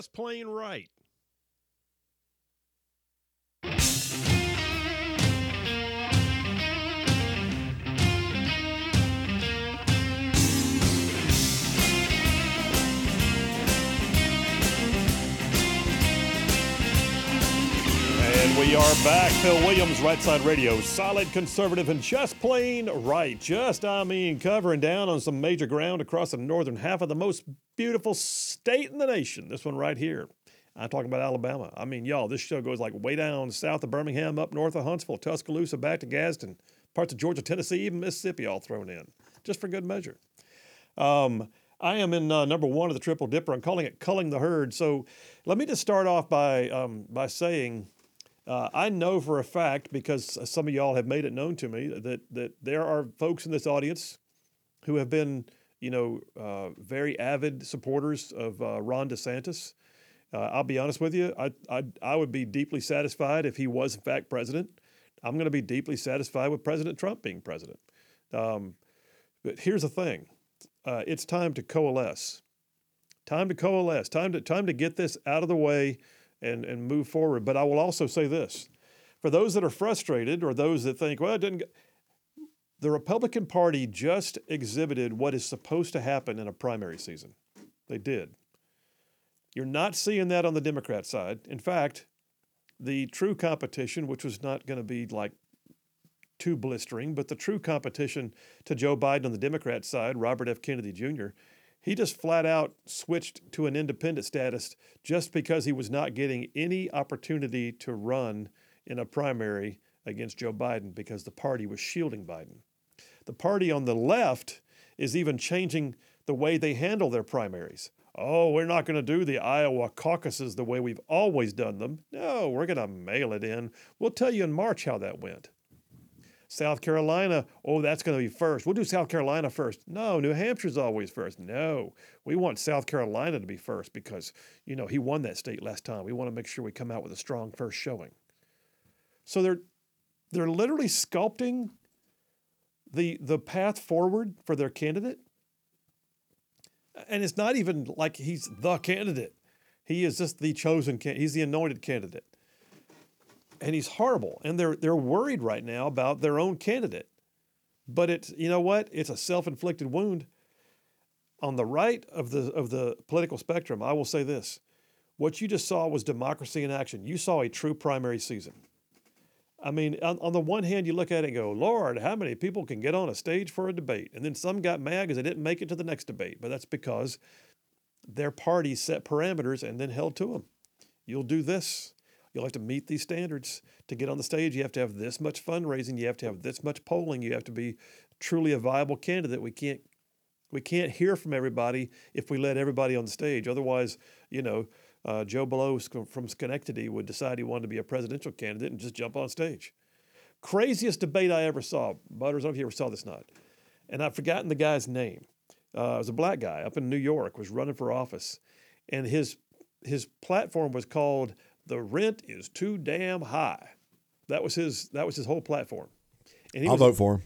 Just plain right. And we are back. Phil Williams, Right Side Radio. Solid conservative and just plain right. Covering down on some major ground across the northern half of the most beautiful state in the nation. This one right here. I'm talking about Alabama. I mean, y'all, this show goes like way down south of Birmingham, up north of Huntsville, Tuscaloosa, back to Gadsden, parts of Georgia, Tennessee, even Mississippi all thrown in, just for good measure. I am in number one of the Triple Dipper. I'm calling it Culling the Herd. So let me just start off by saying I know for a fact, because some of y'all have made it known to me, that there are folks in this audience who have been, very avid supporters of Ron DeSantis. I'll be honest with you, I would be deeply satisfied if he was in fact president. I'm going to be deeply satisfied with President Trump being president. But here's the thing. It's time to coalesce. Time to get this out of the way and move forward. But I will also say this. For those that are frustrated or those that think, well, it didn't go, the Republican Party just exhibited what is supposed to happen in a primary season. They did. You're not seeing that on the Democrat side. In fact, the true competition, which was not going to be like too blistering, but the true competition to Joe Biden on the Democrat side, Robert F. Kennedy Jr., he just flat out switched to an independent status just because he was not getting any opportunity to run in a primary against Joe Biden because the party was shielding Biden. The party on the left is even changing the way they handle their primaries. Oh, we're not going to do the Iowa caucuses the way we've always done them. No, we're going to mail it in. We'll tell you in March how that went. South Carolina, oh, that's going to be first. We'll do South Carolina first. No, New Hampshire's always first. No, we want South Carolina to be first because, he won that state last time. We want to make sure we come out with a strong first showing. So they're literally sculpting the path forward for their candidate. And it's not even like he's the candidate. He is just the chosen candidate. He's the anointed candidate. And he's horrible. And they're worried right now about their own candidate. But it's, you know what? It's a self-inflicted wound. On the right of the political spectrum, I will say this. What you just saw was democracy in action. You saw a true primary season. I mean, on the one hand, you look at it and go, Lord, how many people can get on a stage for a debate? And then some got mad because they didn't make it to the next debate. But that's because their party set parameters and then held to them. You'll do this. You'll have to meet these standards. To get on the stage, you have to have this much fundraising. You have to have this much polling. You have to be truly a viable candidate. We can't hear from everybody if we let everybody on the stage. Otherwise, Joe Blow from Schenectady would decide he wanted to be a presidential candidate and just jump on stage. Craziest debate I ever saw. Butters, I don't know if you ever saw this or not. And I've forgotten the guy's name. It was a black guy up in New York, was running for office. And his platform was called "The Rent is Too Damn High." That was his whole platform. And I'll vote for him.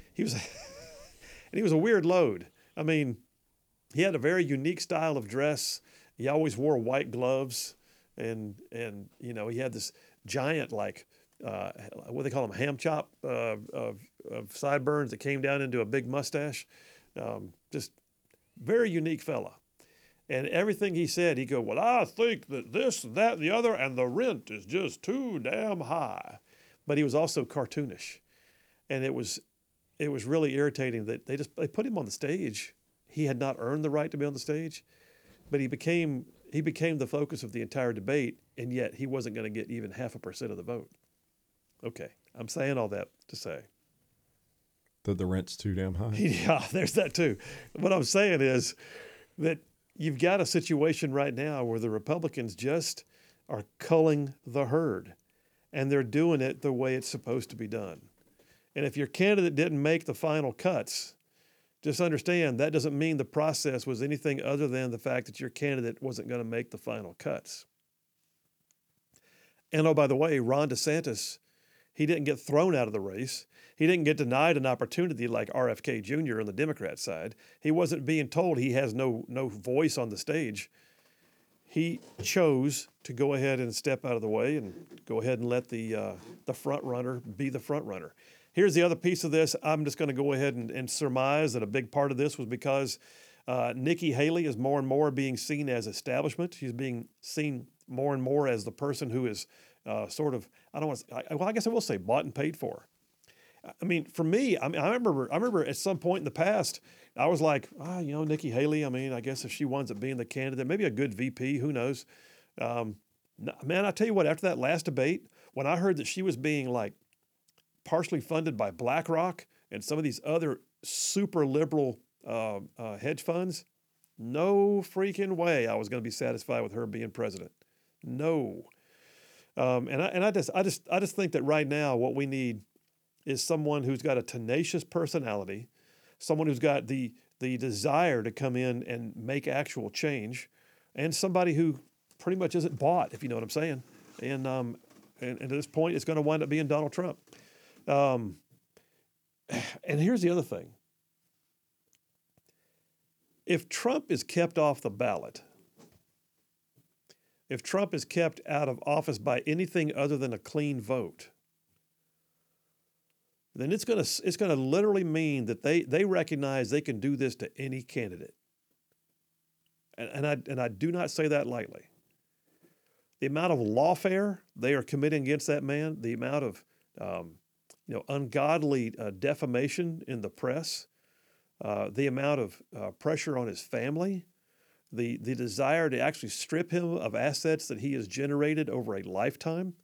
He was a weird load. I mean, he had a very unique style of dress. He always wore white gloves, and he had this giant what they call them, ham chop of sideburns that came down into a big mustache. Just very unique fella. And everything he said, he'd go, well, I think that this, that, the other, and the rent is just too damn high. But he was also cartoonish. And it was really irritating that they put him on the stage. He had not earned the right to be on the stage, but he became the focus of the entire debate, and yet he wasn't going to get even 0.5% of the vote. Okay, I'm saying all that to say that the rent's too damn high. Yeah, there's that too. What I'm saying is that you've got a situation right now where the Republicans just are culling the herd, and they're doing it the way it's supposed to be done. And if your candidate didn't make the final cuts, just understand that doesn't mean the process was anything other than the fact that your candidate wasn't going to make the final cuts. And oh, by the way, Ron DeSantis, he didn't get thrown out of the race. He didn't get denied an opportunity like RFK Jr. on the Democrat side. He wasn't being told he has no voice on the stage. he chose to go ahead and step out of the way and go ahead and let the front runner be the front runner. Here's the other piece of this. I'm just going to go ahead and surmise that a big part of this was because Nikki Haley is more and more being seen as establishment. She's being seen more and more as the person who is sort of, I guess I will say bought and paid for. I mean, for me, I remember at some point in the past, I was like, Nikki Haley, I mean, I guess if she winds up being the candidate, maybe a good VP, who knows? Man, I tell you what, after that last debate, when I heard that she was being like partially funded by BlackRock and some of these other super liberal hedge funds, no freaking way I was going to be satisfied with her being president. No. I just think that right now what we need is someone who's got a tenacious personality, someone who's got the desire to come in and make actual change, and somebody who pretty much isn't bought, if you know what I'm saying. And at this point, it's going to wind up being Donald Trump. And here's the other thing. If Trump is kept off the ballot, if Trump is kept out of office by anything other than a clean vote, then it's going to literally mean that they recognize they can do this to any candidate. And I do not say that lightly. The amount of lawfare they are committing against that man, the amount of ungodly defamation in the press, the amount of pressure on his family, the desire to actually strip him of assets that he has generated over a lifetime,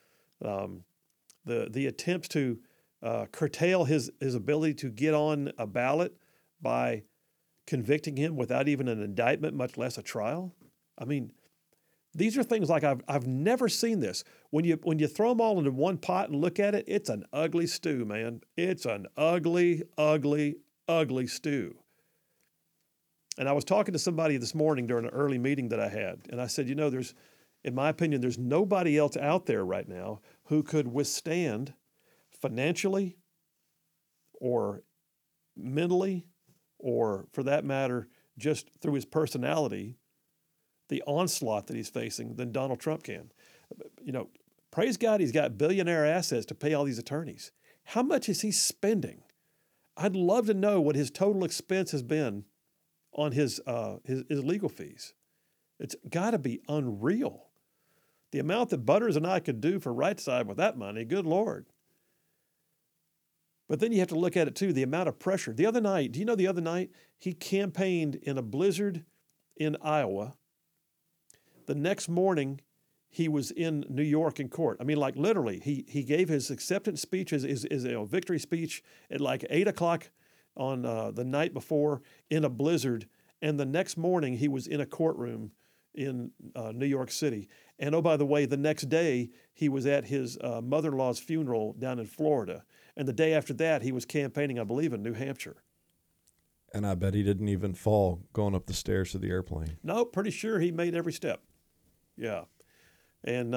the attempts to curtail his ability to get on a ballot by convicting him without even an indictment, much less a trial. I mean, these are things like I've never seen this. When you throw them all into one pot and look at it, it's an ugly stew, man. It's an ugly, ugly, ugly stew. And I was talking to somebody this morning during an early meeting that I had, and I said, in my opinion, there's nobody else out there right now who could withstand financially or mentally, or for that matter, just through his personality, the onslaught that he's facing than Donald Trump can. Praise God, he's got billionaire assets to pay all these attorneys. How much is he spending? I'd love to know what his total expense has been on his legal fees. It's got to be unreal. The amount that Butters and I could do for Right Side with that money, good Lord. But then you have to look at it too, the amount of pressure. The other night he campaigned in a blizzard in Iowa. The next morning, he was in New York in court. I mean, like literally, he gave his acceptance speech, his victory speech at like 8 o'clock on the night before in a blizzard. And the next morning, he was in a courtroom in New York City. And oh, by the way, the next day, he was at his mother-in-law's funeral down in Florida. And the day after that, he was campaigning, I believe, in New Hampshire. And I bet he didn't even fall going up the stairs to the airplane. No, pretty sure he made every step. Yeah. And,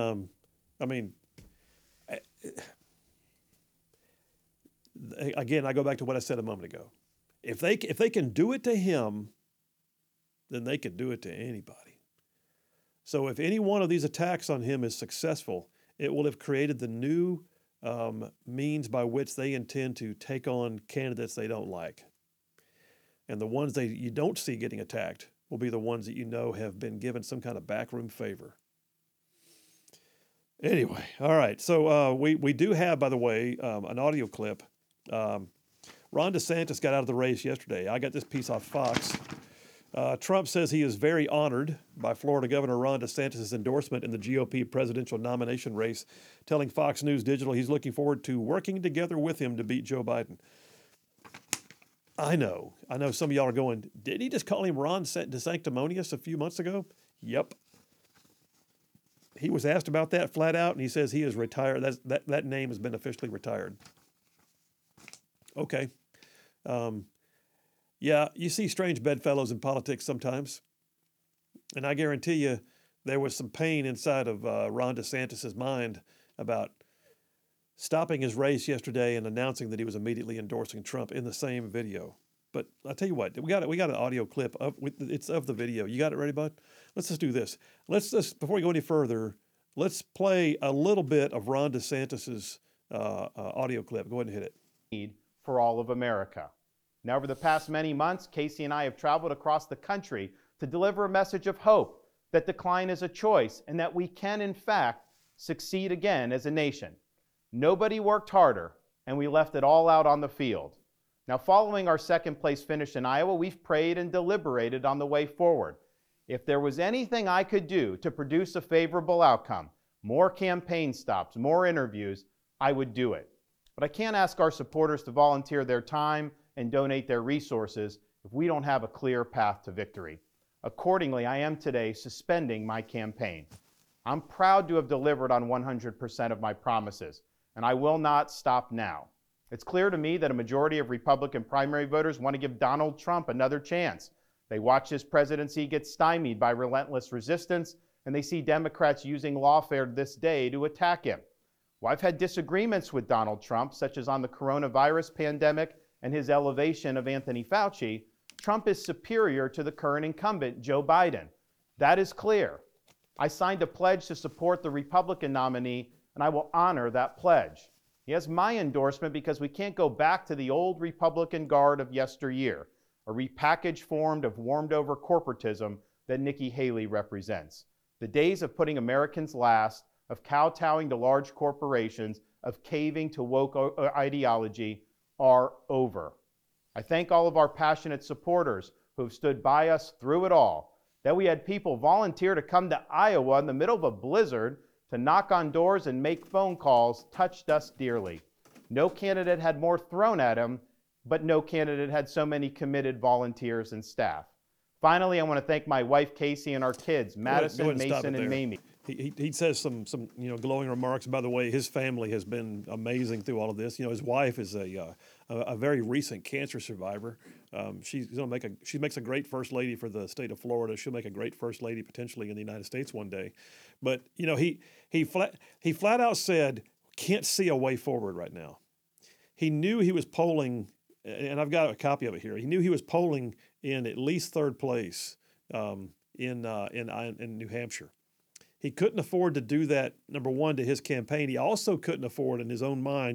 again, I go back to what I said a moment ago. If they can do it to him, then they can do it to anybody. So if any one of these attacks on him is successful, it will have created the new means by which they intend to take on candidates they don't like. And the ones you don't see getting attacked will be the ones that have been given some kind of backroom favor. Anyway, all right. So we do have, by the way, an audio clip. Ron DeSantis got out of the race yesterday. I got this piece off Fox. Trump says he is very honored by Florida Governor Ron DeSantis' endorsement in the GOP presidential nomination race, telling Fox News Digital he's looking forward to working together with him to beat Joe Biden. I know some of y'all are going, did he just call him Ron DeSanctimonious a few months ago? Yep. He was asked about that flat out, and he says he is retired. That name has been officially retired. Okay. Yeah, you see strange bedfellows in politics sometimes. And I guarantee you there was some pain inside of Ron DeSantis' mind about stopping his race yesterday and announcing that he was immediately endorsing Trump in the same video. But I tell you what, we got an audio clip it's of the video. You got it ready, bud? Let's just do this. Let's just, before we go any further, let's play a little bit of Ron DeSantis's audio clip. Go ahead and hit it. Need for all of America. Now, over the past many months, Casey and I have traveled across the country to deliver a message of hope that decline is a choice and that we can, in fact, succeed again as a nation. Nobody worked harder, and we left it all out on the field. Now, following our second place finish in Iowa, we've prayed and deliberated on the way forward. If there was anything I could do to produce a favorable outcome, more campaign stops, more interviews, I would do it. But I can't ask our supporters to volunteer their time and donate their resources if we don't have a clear path to victory. Accordingly, I am today suspending my campaign. I'm proud to have delivered on 100% of my promises, and I will not stop now. It's clear to me that a majority of Republican primary voters want to give Donald Trump another chance. They watch his presidency get stymied by relentless resistance, and they see Democrats using lawfare this day to attack him. Well, I've had disagreements with Donald Trump, such as on the coronavirus pandemic and his elevation of Anthony Fauci. Trump is superior to the current incumbent, Joe Biden. That is clear. I signed a pledge to support the Republican nominee, and I will honor that pledge. He has my endorsement because we can't go back to the old Republican guard of yesteryear, a repackaged form of warmed-over corporatism that Nikki Haley represents. The days of putting Americans last, of kowtowing to large corporations, of caving to woke ideology are over. I thank all of our passionate supporters who have stood by us through it all. That we had people volunteer to come to Iowa in the middle of a blizzard to knock on doors and make phone calls touched us dearly. No candidate had more thrown at him, but no candidate had so many committed volunteers and staff. Finally, I want to thank my wife, Casey, and our kids, Madison, Mason, and Mamie. He says some glowing remarks. By the way, his family has been amazing through all of this. His wife is a very recent cancer survivor. She makes a great first lady for the state of Florida. She'll make a great first lady potentially in the United States one day. But he flat out said can't see a way forward right now. He knew he was polling, and I've got a copy of it here. He knew he was polling in at least third place in New Hampshire. He couldn't afford to do that, number one, to his campaign. He also couldn't afford, in his own mind,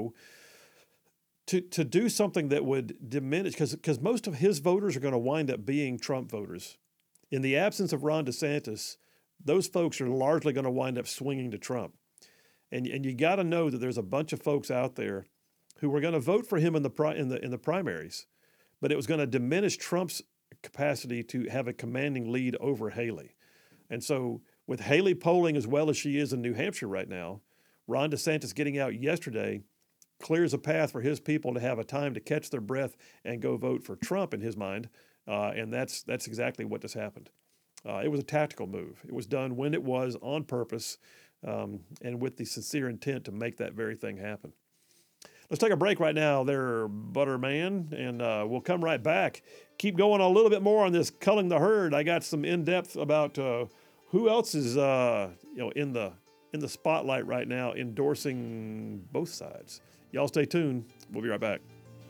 to do something that would diminish, because most of his voters are going to wind up being Trump voters. In the absence of Ron DeSantis, those folks are largely going to wind up swinging to Trump. And you got to know that there's a bunch of folks out there who were going to vote for him in the primaries, but it was going to diminish Trump's capacity to have a commanding lead over Haley. And so with Haley polling as well as she is in New Hampshire right now, Ron DeSantis getting out yesterday clears a path for his people to have a time to catch their breath and go vote for Trump in his mind. And that's exactly what just happened. It was a tactical move. It was done when it was on purpose and with the sincere intent to make that very thing happen. Let's take a break right now there, Butterman, and we'll come right back. Keep going a little bit more on this culling the herd. I got some in-depth about who else is in the spotlight right now endorsing both sides. Y'all stay tuned. We'll be right back.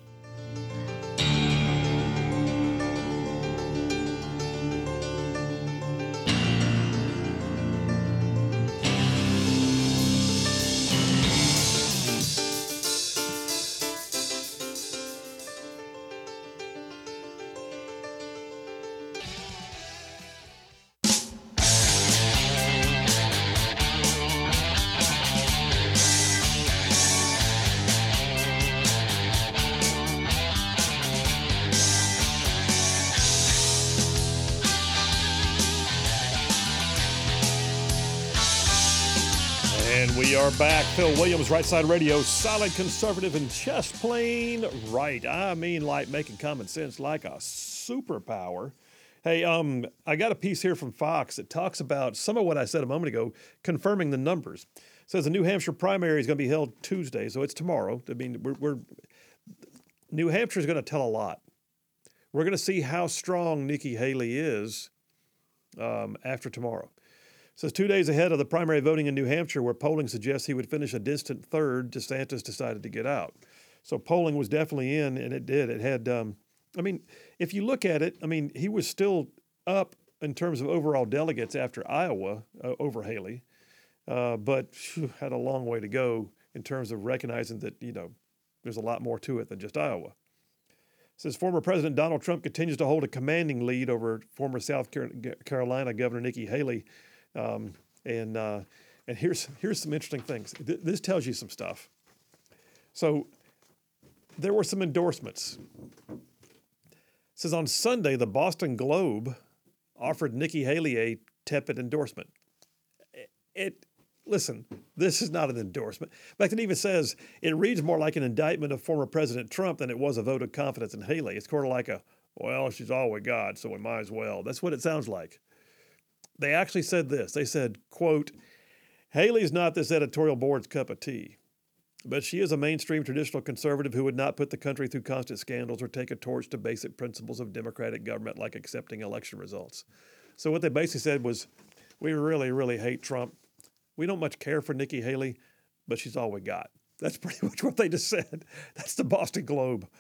And we are back. Phil Williams, Right Side Radio, solid conservative and just plain right. I mean, like making common sense like a superpower. Hey, I got a piece here from Fox that talks about some of what I said a moment ago, confirming the numbers. It says the New Hampshire primary is going to be held Tuesday, so it's tomorrow. I mean, New Hampshire is going to tell a lot. We're going to see how strong Nikki Haley is after tomorrow. It says 2 days ahead of the primary voting in New Hampshire, where polling suggests he would finish a distant third, DeSantis decided to get out. So polling was definitely in, and it did. It had I mean, if you look at it, I mean, he was still up in terms of overall delegates after Iowa over Haley, but had a long way to go in terms of recognizing that, there's a lot more to it than just Iowa. It says former President Donald Trump continues to hold a commanding lead over former South Carolina Governor Nikki Haley. And here's some interesting things. This tells you some stuff. So there were some endorsements. It says on Sunday, the Boston Globe offered Nikki Haley a tepid endorsement. Listen, this is not an endorsement. In fact, it even says it reads more like an indictment of former President Trump than it was a vote of confidence in Haley. It's sort of like she's all we got, so we might as well. That's what it sounds like. They actually said this. They said, quote, Haley's not this editorial board's cup of tea, but she is a mainstream traditional conservative who would not put the country through constant scandals or take a torch to basic principles of democratic government like accepting election results. So what they basically said was, we really, really hate Trump. We don't much care for Nikki Haley, but she's all we got. That's pretty much what they just said. That's the Boston Globe.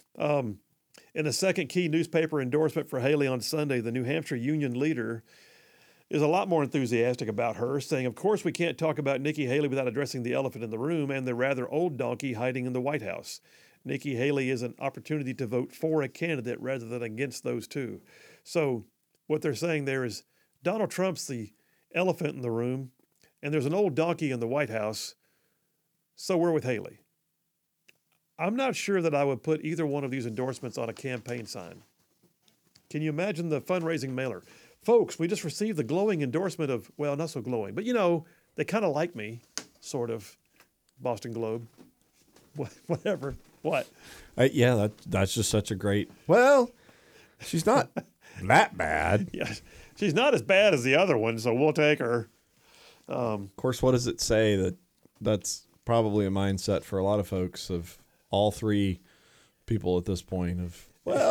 In a second key newspaper endorsement for Haley on Sunday, the New Hampshire Union leader is a lot more enthusiastic about her, saying, of course, we can't talk about Nikki Haley without addressing the elephant in the room and the rather old donkey hiding in the White House. Nikki Haley is an opportunity to vote for a candidate rather than against those two. So what they're saying there is Donald Trump's the elephant in the room, and there's an old donkey in the White House, so we're with Haley. I'm not sure that I would put either one of these endorsements on a campaign sign. Can you imagine the fundraising mailer? Folks, we just received the glowing endorsement of, well, not so glowing, but they kind of like me, sort of, Boston Globe, whatever, what? Yeah, that's just such a great, well, she's not that bad. Yeah, she's not as bad as the other one, so we'll take her. Of course, what does it say? That's probably a mindset for a lot of folks of all three people at this point of,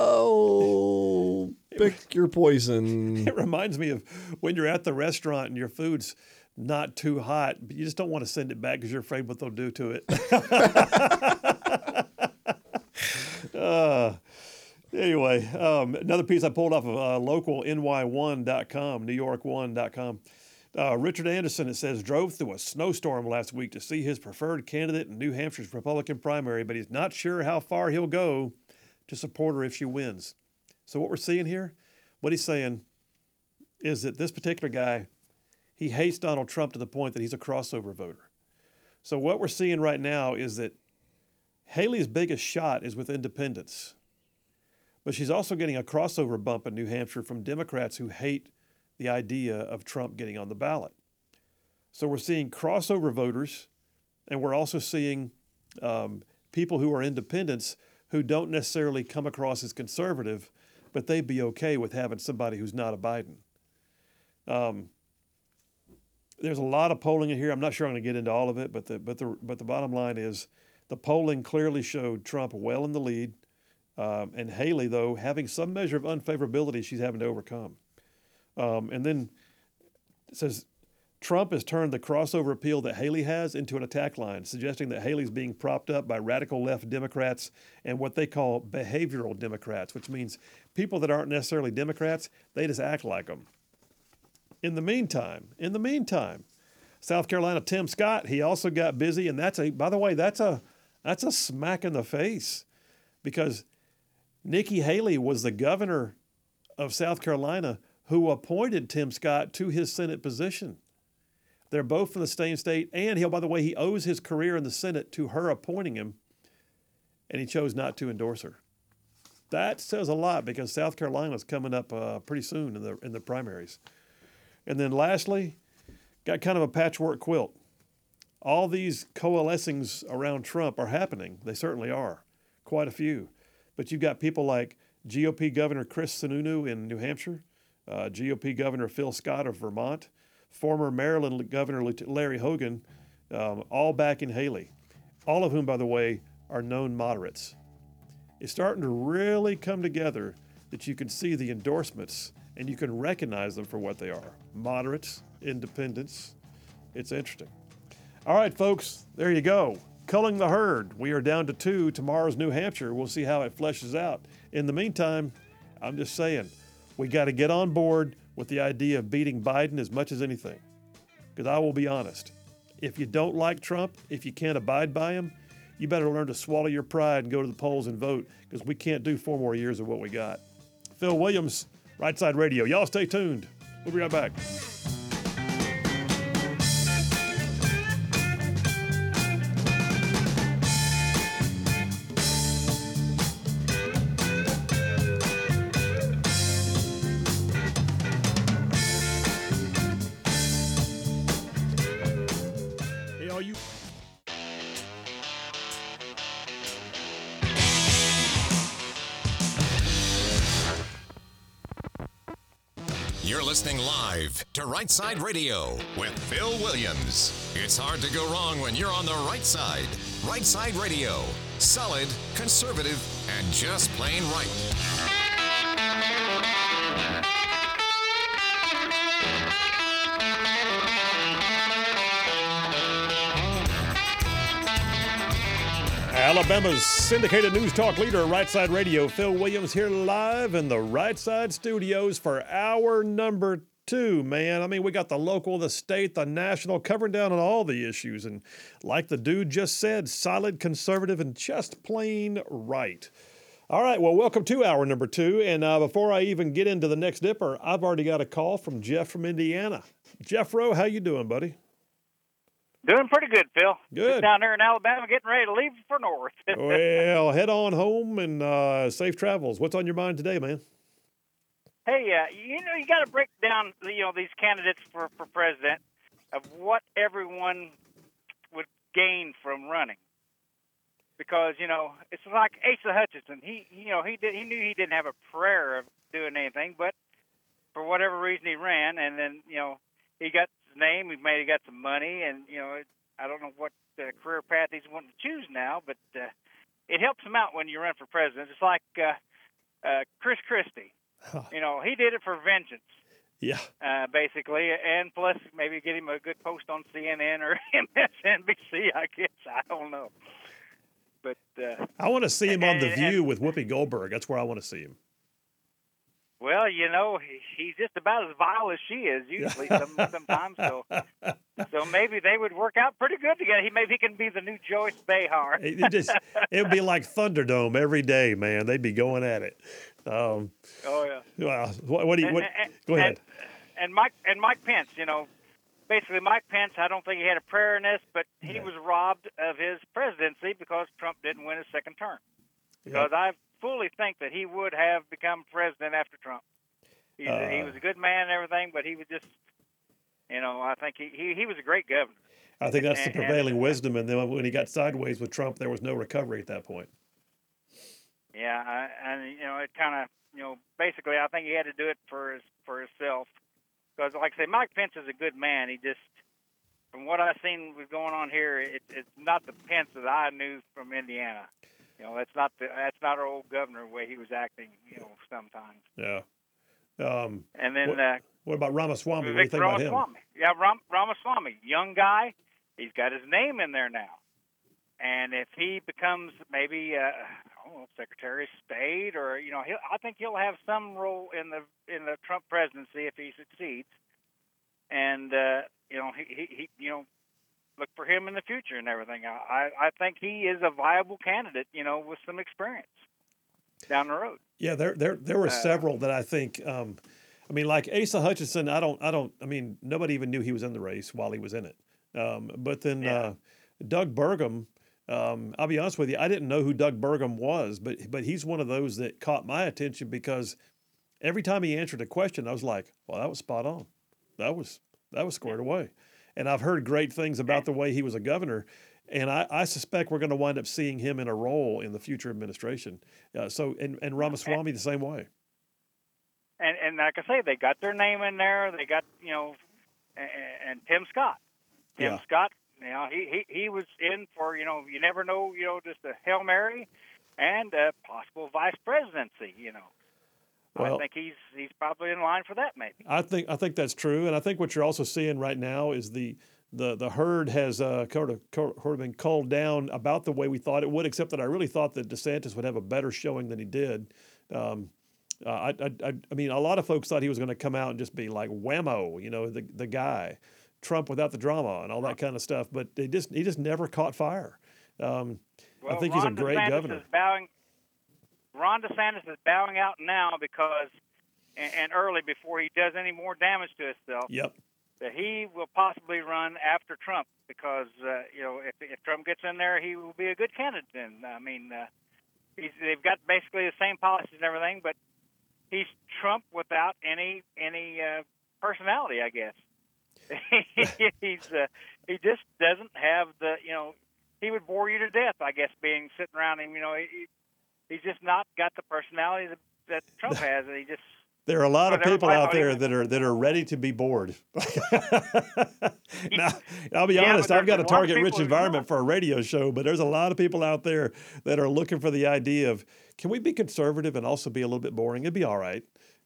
well, pick your poison. It reminds me of when you're at the restaurant and your food's not too hot, but you just don't want to send it back because you're afraid what they'll do to it. Anyway, another piece I pulled off of local ny1.com, newyork1.com. Richard Anderson, it says, drove through a snowstorm last week to see his preferred candidate in New Hampshire's Republican primary, but he's not sure how far he'll go to support her if she wins. So what we're seeing here, what he's saying is that this particular guy, he hates Donald Trump to the point that he's a crossover voter. So what we're seeing right now is that Haley's biggest shot is with independents, but she's also getting a crossover bump in New Hampshire from Democrats who hate the idea of Trump getting on the ballot. So we're seeing crossover voters, and we're also seeing people who are independents who don't necessarily come across as conservative, but they'd be okay with having somebody who's not a Biden. There's a lot of polling in here. I'm not sure I'm going to get into all of it, but the bottom line is the polling clearly showed Trump well in the lead, and Haley, though, having some measure of unfavorability she's having to overcome. And then it says Trump has turned the crossover appeal that Haley has into an attack line, suggesting that Haley's being propped up by radical left Democrats and what they call behavioral Democrats, which means people that aren't necessarily Democrats, they just act like them. In the meantime, South Carolina Tim Scott, he also got busy, and that's a smack in the face, because Nikki Haley was the governor of South Carolina who appointed Tim Scott to his Senate position. They're both from the same state, and he owes his career in the Senate to her appointing him, and he chose not to endorse her. That says a lot, because South Carolina's coming up pretty soon in the primaries. And then lastly, got kind of a patchwork quilt. All these coalescings around Trump are happening. They certainly are, quite a few. But you've got people like GOP Governor Chris Sununu in New Hampshire, GOP Governor Phil Scott of Vermont, former Maryland Governor Larry Hogan, all backing Haley, all of whom, by the way, are known moderates. It's starting to really come together that you can see the endorsements and you can recognize them for what they are. Moderates, independents. It's interesting. All right, folks, there you go. culling the herd. We are down to 2. Tomorrow's New Hampshire. We'll see how it fleshes out. In the meantime, I'm just saying, we got to get on board with the idea of beating Biden as much as anything. Because I will be honest, if you don't like Trump, if you can't abide by him, you better learn to swallow your pride and go to the polls and vote, because we can't do 4 more years of what we got. Phil Williams, Right Side Radio. Y'all stay tuned. We'll be right back. Hey, all you. You're listening live to Right Side Radio with Phil Williams. It's hard to go wrong when you're on the right side. Right Side Radio. Solid, conservative, and just plain right. Alabama's syndicated news talk leader, Right Side Radio, Phil Williams, here live in the Right Side studios for hour number 2, man. I mean, we got the local, the state, the national, covering down on all the issues. And like the dude just said, solid, conservative, and just plain right. All right, well, welcome to hour number 2. And before I even get into the next dipper, I've already got a call from Jeff from Indiana. Jeff Rowe, how you doing, buddy? Doing pretty good, Phil. Good. Just down there in Alabama getting ready to leave for north. Well, head on home and safe travels. What's on your mind today, man? Hey, you got to break down, these candidates for president of what everyone would gain from running. Because, it's like Asa Hutchinson. He knew he didn't have a prayer of doing anything, but for whatever reason he ran, and then, he got his name, he got some money, and, I don't know what career path he's wanting to choose now, but it helps him out when you run for president. It's like Chris Christie. He did it for vengeance. Yeah. Basically, and plus maybe get him a good post on CNN or MSNBC, I guess. I don't know. But I want to see him on The View with Whoopi Goldberg. That's where I want to see him. Well, he's just about as vile as she is usually sometimes. So maybe they would work out pretty good together. Maybe he can be the new Joyce Behar. It would be like Thunderdome every day, man. They'd be going at it. Oh yeah. Well, go ahead. And Mike Pence, basically Mike Pence, I don't think he had a prayer in this, but he was robbed of his presidency because Trump didn't win his second term. Because I fully think that he would have become president after Trump. He was a good man and everything, but he was just, I think he was a great governor. I think that's the prevailing wisdom. And then when he got sideways with Trump, there was no recovery at that point. Yeah, it kind of, basically, I think he had to do it for himself. Because, like I say, Mike Pence is a good man. He just, from what I've seen was going on here, it's not the Pence that I knew from Indiana. That's not our old governor the way he was acting. Sometimes. Yeah. And then what about Ramaswamy? What do you think about him? Yeah, Ramaswamy, young guy. He's got his name in there now. And if he becomes maybe Secretary of State, or I think he'll have some role in the Trump presidency if he succeeds. And he look for him in the future and everything. I think he is a viable candidate, with some experience down the road. Yeah, there were several that I think. Like Asa Hutchinson, nobody even knew he was in the race while he was in it. But then Doug Burgum. I'll be honest with you, I didn't know who Doug Burgum was, but he's one of those that caught my attention because every time he answered a question, I was like, well, that was spot on. That was squared away. And I've heard great things about the way he was a governor, and I suspect we're going to wind up seeing him in a role in the future administration. And Ramaswamy the same way. And like I say, they got their name in there. They got, and Tim Scott. Tim Scott. He was in for, you never know, just a Hail Mary and a possible vice presidency, Well, I think he's probably in line for that, maybe. I think that's true, and I think what you're also seeing right now is the the herd has sort of been culled down about the way we thought it would, except that I really thought that DeSantis would have a better showing than he did. I mean, a lot of folks thought he was going to come out and just be like whammo, the guy, Trump without the drama and all that kind of stuff. But he just never caught fire. I think he's a great governor. Ron DeSantis is bowing out now because, and early before he does any more damage to himself. Yep. That he will possibly run after Trump because if Trump gets in there, he will be a good candidate. Then I mean, they've got basically the same policies and everything, but he's Trump without any personality, I guess. He just doesn't have the he would bore you to death, I guess, being sitting around him. He's just not got the personality that Trump has, and he just. There are a lot of people out there that are ready to be bored. Now, I'll be honest, I've got a target-rich environment for a radio show, but there's a lot of people out there that are looking for the idea of, can we be conservative and also be a little bit boring? It'd be all right.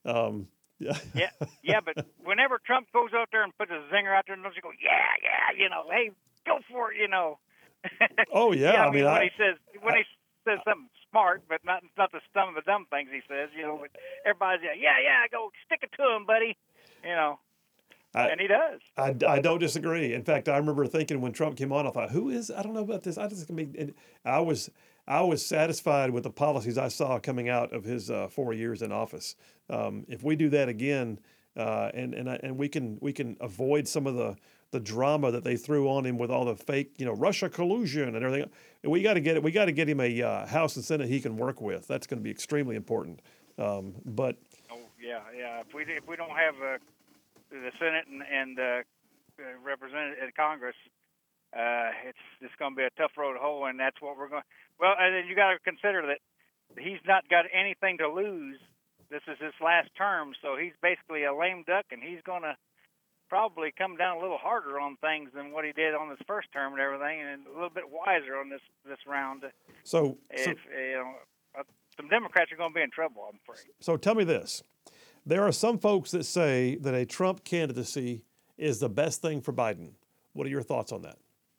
Yeah, but whenever Trump goes out there and puts a zinger out there, and you go, hey, go for it, Oh yeah, I mean, when he says something smart, but not the some of the dumb things he says, but everybody's go stick it to him, buddy, and he does. I don't disagree. In fact, I remember thinking when Trump came on, I thought, I don't know about this. I was satisfied with the policies I saw coming out of his 4 years in office. If we do that again, and we can avoid some of the drama that they threw on him with all the fake, Russia collusion and everything. We got to get it. We got to get him a House and Senate he can work with. That's going to be extremely important. But if we don't have the Senate and representative Congress, it's just going to be a tough road to hoe, and that's what we're going. Well, and then you got to consider that he's not got anything to lose. This is his last term, so he's basically a lame duck, and he's going to probably come down a little harder on things than what he did on his first term and everything, and a little bit wiser on this round. Some Democrats are going to be in trouble, I'm afraid. So tell me this. There are some folks that say that a Trump candidacy is the best thing for Biden. What are your thoughts on that?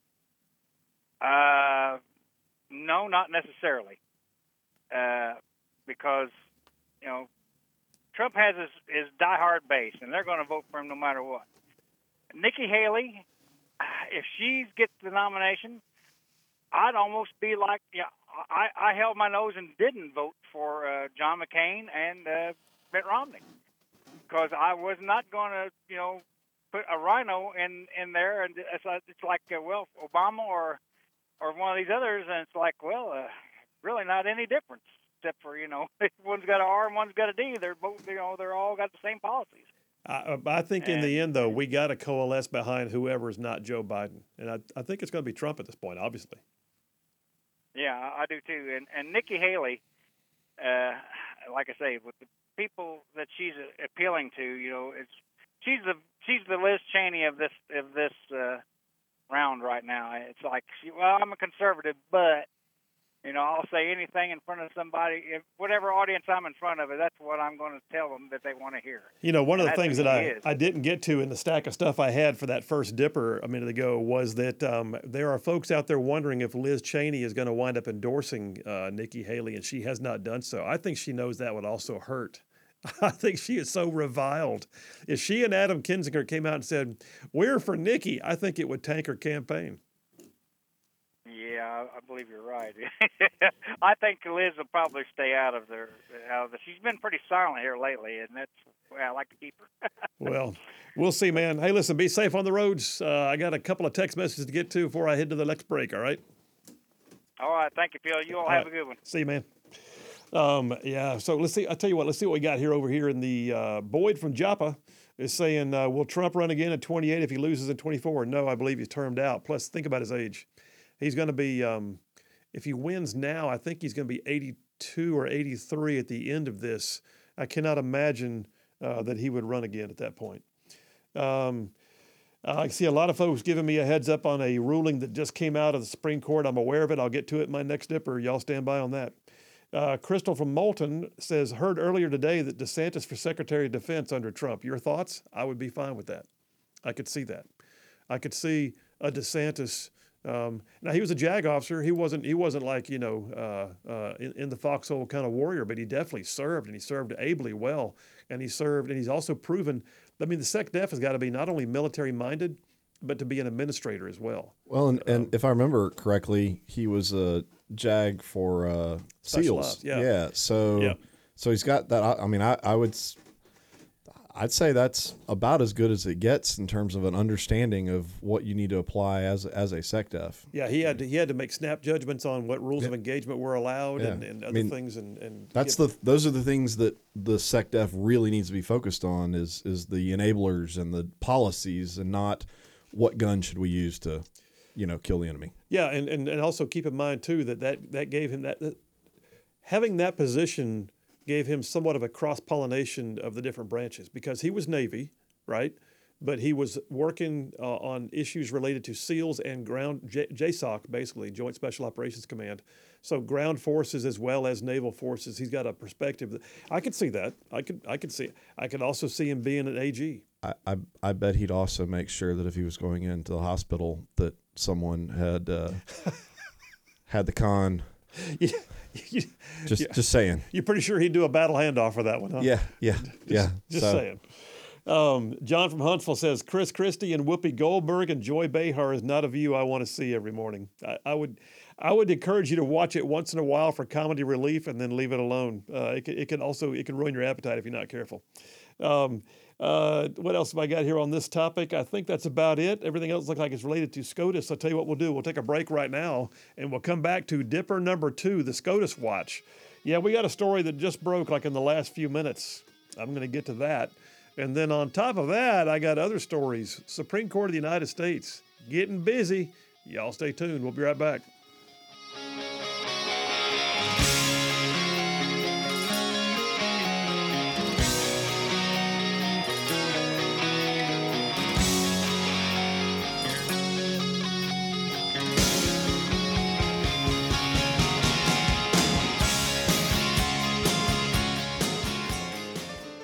No, not necessarily. Because, Trump has his diehard base, and they're going to vote for him no matter what. Nikki Haley, if she gets the nomination, I'd almost be like, I held my nose and didn't vote for John McCain and Mitt Romney because I was not going to, put a rhino in there, and it's like Obama or one of these others, and it's like, really not any difference except for one's got an R and one's got a D. They're both, they're all got the same policies. I think in the end, though, we got to coalesce behind whoever is not Joe Biden, and I think it's going to be Trump at this point, obviously. Yeah, I do too. And Nikki Haley, like I say, with the people that she's appealing to, she's the Liz Cheney of this round right now. It's like, I'm a conservative, but I'll say anything in front of somebody, whatever audience I'm in front of, that's what I'm going to tell them that they want to hear. One of the things that I didn't get to in the stack of stuff I had for that first dipper a minute ago was that there are folks out there wondering if Liz Cheney is going to wind up endorsing Nikki Haley, and she has not done so. I think she knows that would also hurt. I think she is so reviled. If she and Adam Kinzinger came out and said, we're for Nikki, I think it would tank her campaign. Yeah, I believe you're right. I think Liz will probably stay out of the. She's been pretty silent here lately, and I like to keep her. Well, we'll see, man. Hey, listen, be safe on the roads. I got a couple of text messages to get to before I head to the next break. All right. All right, thank you, Phil. You all have a good one. See you, man. So let's see. I'll tell you what. Let's see what we got over here in the Boyd from Joppa is saying, will Trump run again at 28 if he loses in 24? No, I believe he's termed out. Plus, think about his age. He's going to be, if he wins now, I think he's going to be 82 or 83 at the end of this. I cannot imagine that he would run again at that point. I see a lot of folks giving me a heads up on a ruling that just came out of the Supreme Court. I'm aware of it. I'll get to it in my next dipper. Y'all stand by on that. Crystal from Moulton says, heard earlier today that DeSantis for Secretary of Defense under Trump. Your thoughts? I would be fine with that. I could see that. I could see a DeSantis. Now he was a JAG officer. He wasn't like in the foxhole kind of warrior, but he definitely served, and he served ably well. And he's also proven. I mean, the SecDef has got to be not only military minded, but to be an administrator as well. Well, and if I remember correctly, he was a JAG for SEALs. Yeah. So he's got that. I mean, I'd say that's about as good as it gets in terms of an understanding of what you need to apply as a SecDef. Yeah, he had to make snap judgments on what rules of engagement were allowed and other things. And those are the things that the SecDef really needs to be focused on is the enablers and the policies, and not what gun should we use to, kill the enemy. Yeah, and also keep in mind too that gave him that having that position gave him somewhat of a cross-pollination of the different branches, because he was Navy, right? But he was working on issues related to SEALs and ground JSOC, basically Joint Special Operations Command. So ground forces as well as naval forces. He's got a perspective. I could see that. I could see it. I could also see him being an AG. I bet he'd also make sure that if he was going into the hospital that someone had had the con. Yeah. Just saying. You're pretty sure he'd do a battle handoff for that one, huh? Yeah. Just saying. John from Huntsville says, Chris Christie and Whoopi Goldberg and Joy Behar is not a view I want to see every morning. I would encourage you to watch it once in a while for comedy relief and then leave it alone. It can ruin your appetite if you're not careful. What else have I got here on this topic? I think that's about it. Everything else looks like it's related to SCOTUS. I'll tell you what we'll do. We'll take a break right now, and we'll come back to Dipper number 2, the SCOTUS Watch. Yeah, we got a story that just broke like in the last few minutes. I'm going to get to that. And then on top of that, I got other stories. Supreme Court of the United States getting busy. Y'all stay tuned. We'll be right back.